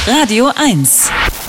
Radio 1.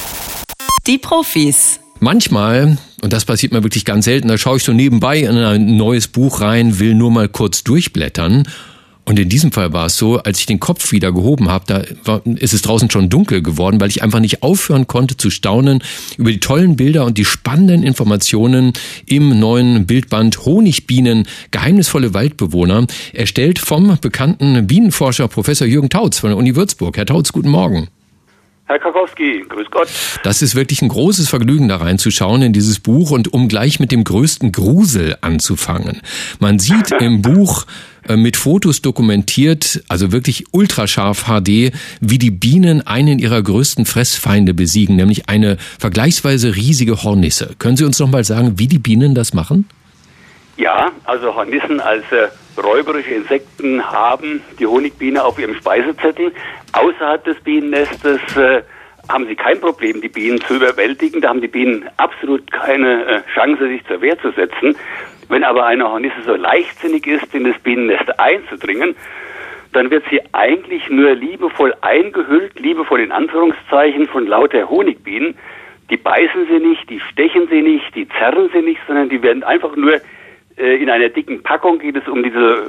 Die Profis. Manchmal, und das passiert mir wirklich ganz selten, da schaue ich so nebenbei in ein neues Buch rein, will nur mal kurz durchblättern. Und in diesem Fall war es so, als ich den Kopf wieder gehoben habe, ist es draußen schon dunkel geworden, weil ich einfach nicht aufhören konnte zu staunen über die tollen Bilder und die spannenden Informationen im neuen Bildband Honigbienen, geheimnisvolle Waldbewohner, erstellt vom bekannten Bienenforscher Professor Jürgen Tautz von der Uni Würzburg. Herr Tautz, guten Morgen. Herr Krakowski, grüß Gott. Das ist wirklich ein großes Vergnügen, da reinzuschauen in dieses Buch und um gleich mit dem größten Grusel anzufangen. Man sieht im Buch mit Fotos dokumentiert, also wirklich ultrascharf HD, wie die Bienen einen ihrer größten Fressfeinde besiegen, nämlich eine vergleichsweise riesige Hornisse. Können Sie uns noch mal sagen, wie die Bienen das machen? Ja, also Hornissen als räuberische Insekten haben die Honigbiene auf ihrem Speisezettel. Außerhalb des Bienennestes haben sie kein Problem, die Bienen zu überwältigen. Da haben die Bienen absolut keine Chance, sich zur Wehr zu setzen. Wenn aber eine Hornisse so leichtsinnig ist, in das Bienennest einzudringen, dann wird sie eigentlich nur liebevoll eingehüllt, liebevoll in Anführungszeichen, von lauter Honigbienen. Die beißen sie nicht, die stechen sie nicht, die zerren sie nicht, sondern die werden einfach nur in einer dicken Packung, geht es um diese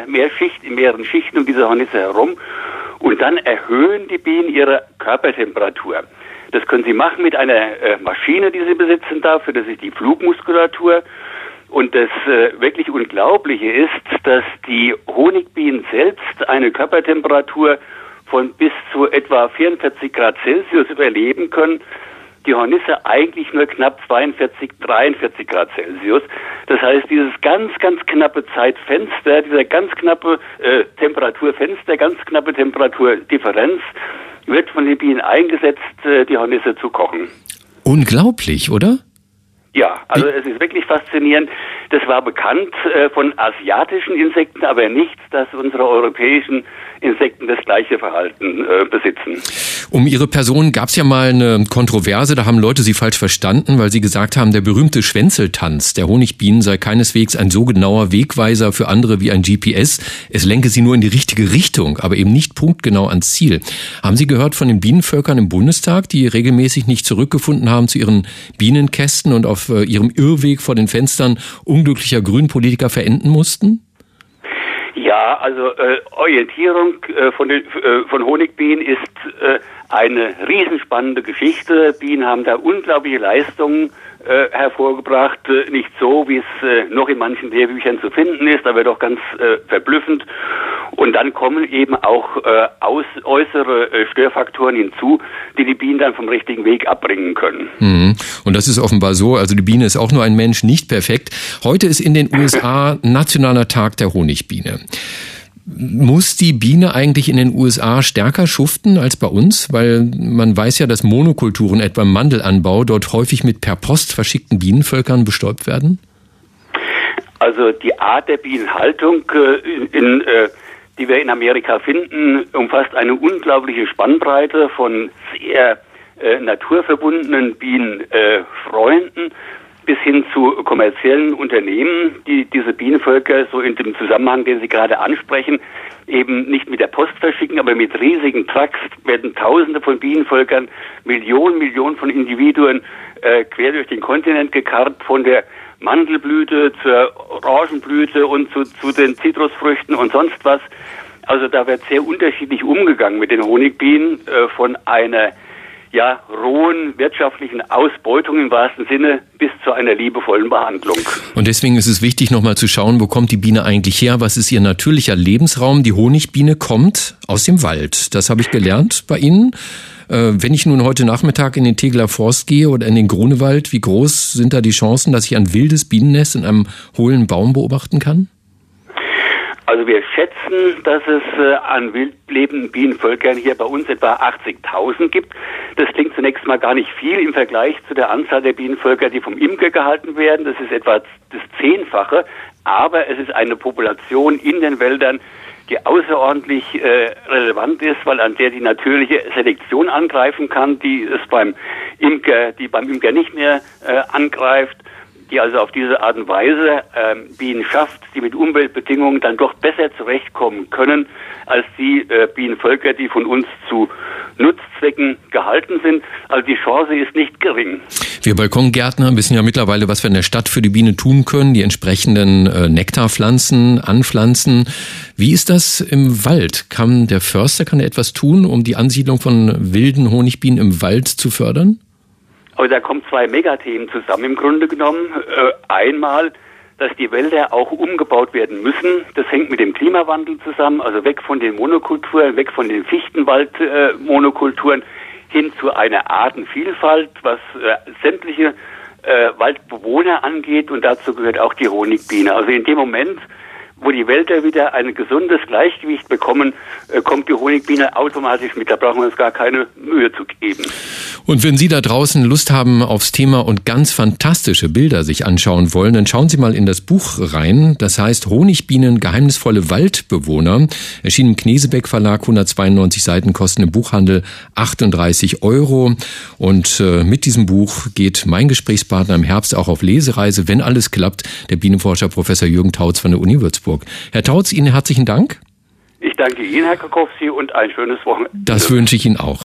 in mehreren Schichten um diese Hornisse herum. Und dann erhöhen die Bienen ihre Körpertemperatur. Das können sie machen mit einer Maschine, die sie besitzen dafür, das ist die Flugmuskulatur. Und das wirklich Unglaubliche ist, dass die Honigbienen selbst eine Körpertemperatur von bis zu etwa 44 Grad Celsius überleben können. Die Hornisse eigentlich nur knapp 42, 43 Grad Celsius. Das heißt, dieses ganz, ganz knappe Zeitfenster, dieser ganz knappe Temperaturfenster, ganz knappe Temperaturdifferenz wird von den Bienen eingesetzt, die Hornisse zu kochen. Unglaublich, oder? Ja, also es ist wirklich faszinierend. Das war bekannt von asiatischen Insekten, aber nicht, dass unsere europäischen Insekten das gleiche Verhalten besitzen. Um Ihre Person gab es ja mal eine Kontroverse, da haben Leute Sie falsch verstanden, weil Sie gesagt haben, der berühmte Schwänzeltanz der Honigbienen sei keineswegs ein so genauer Wegweiser für andere wie ein GPS. Es lenke sie nur in die richtige Richtung, aber eben nicht punktgenau ans Ziel. Haben Sie gehört von den Bienenvölkern im Bundestag, die regelmäßig nicht zurückgefunden haben zu ihren Bienenkästen und auf ihrem Irrweg vor den Fenstern unglücklicher Grünpolitiker verenden mussten? Ja, also Orientierung von Honigbienen ist eine riesenspannende Geschichte. Bienen haben da unglaubliche Leistungen hervorgebracht. Nicht so, wie es noch in manchen Lehrbüchern zu finden ist, aber doch ganz verblüffend. Und dann kommen eben auch äußere Störfaktoren hinzu, die die Bienen dann vom richtigen Weg abbringen können. Und das ist offenbar so. Also die Biene ist auch nur ein Mensch, nicht perfekt. Heute ist in den USA Nationaler Tag der Honigbiene. Muss die Biene eigentlich in den USA stärker schuften als bei uns? Weil man weiß ja, dass Monokulturen, etwa im Mandelanbau, dort häufig mit per Post verschickten Bienenvölkern bestäubt werden? Also die Art der Bienenhaltung, die wir in Amerika finden, umfasst eine unglaubliche Spannbreite von sehr naturverbundenen Bienenfreunden bis hin zu kommerziellen Unternehmen, die diese Bienenvölker so in dem Zusammenhang, den Sie gerade ansprechen, eben nicht mit der Post verschicken, aber mit riesigen Trucks werden Tausende von Bienenvölkern, Millionen von Individuen quer durch den Kontinent gekarrt, von der Mandelblüte zur Orangenblüte und zu den Zitrusfrüchten und sonst was. Also da wird sehr unterschiedlich umgegangen mit den Honigbienen, von einer rohen wirtschaftlichen Ausbeutung im wahrsten Sinne bis zu einer liebevollen Behandlung. Und deswegen ist es wichtig, nochmal zu schauen, wo kommt die Biene eigentlich her? Was ist ihr natürlicher Lebensraum? Die Honigbiene kommt aus dem Wald. Das habe ich gelernt bei Ihnen. Wenn ich nun heute Nachmittag in den Tegeler Forst gehe oder in den Grunewald, wie groß sind da die Chancen, dass ich ein wildes Bienennest in einem hohlen Baum beobachten kann? Also wir schätzen, dass es an wild lebenden Bienenvölkern hier bei uns etwa 80.000 gibt. Das klingt zunächst mal gar nicht viel im Vergleich zu der Anzahl der Bienenvölker, die vom Imker gehalten werden. Das ist etwa das 10-fache, aber es ist eine Population in den Wäldern, die außerordentlich relevant ist, weil an der die natürliche Selektion angreifen kann, die beim Imker nicht mehr angreift. die also auf diese Art und Weise Bienen schafft, die mit Umweltbedingungen dann doch besser zurechtkommen können, als die Bienenvölker, die von uns zu Nutzzwecken gehalten sind. Also die Chance ist nicht gering. Wir Balkongärtner wissen ja mittlerweile, was wir in der Stadt für die Biene tun können, die entsprechenden Nektarpflanzen anpflanzen. Wie ist das im Wald? Kann der Förster etwas tun, um die Ansiedlung von wilden Honigbienen im Wald zu fördern? Aber da kommen zwei Megathemen zusammen im Grunde genommen. Einmal, dass die Wälder auch umgebaut werden müssen. Das hängt mit dem Klimawandel zusammen, also weg von den Monokulturen, weg von den Fichtenwald-Monokulturen hin zu einer Artenvielfalt, was sämtliche Waldbewohner angeht, und dazu gehört auch die Honigbiene. Also in dem Moment, wo die Wälder wieder ein gesundes Gleichgewicht bekommen, kommt die Honigbiene automatisch mit. Da brauchen wir uns gar keine Mühe zu geben. Und wenn Sie da draußen Lust haben aufs Thema und ganz fantastische Bilder sich anschauen wollen, dann schauen Sie mal in das Buch rein. Das heißt Honigbienen, geheimnisvolle Waldbewohner. Erschienen im Knesebeck Verlag, 192 Seiten, kosten im Buchhandel 38 €. Und mit diesem Buch geht mein Gesprächspartner im Herbst auch auf Lesereise, wenn alles klappt, der Bienenforscher Professor Jürgen Tautz von der Uni Würzburg. Herr Tautz, Ihnen herzlichen Dank. Ich danke Ihnen, Herr Kakowski, und ein schönes Wochenende. Das wünsche ich Ihnen auch.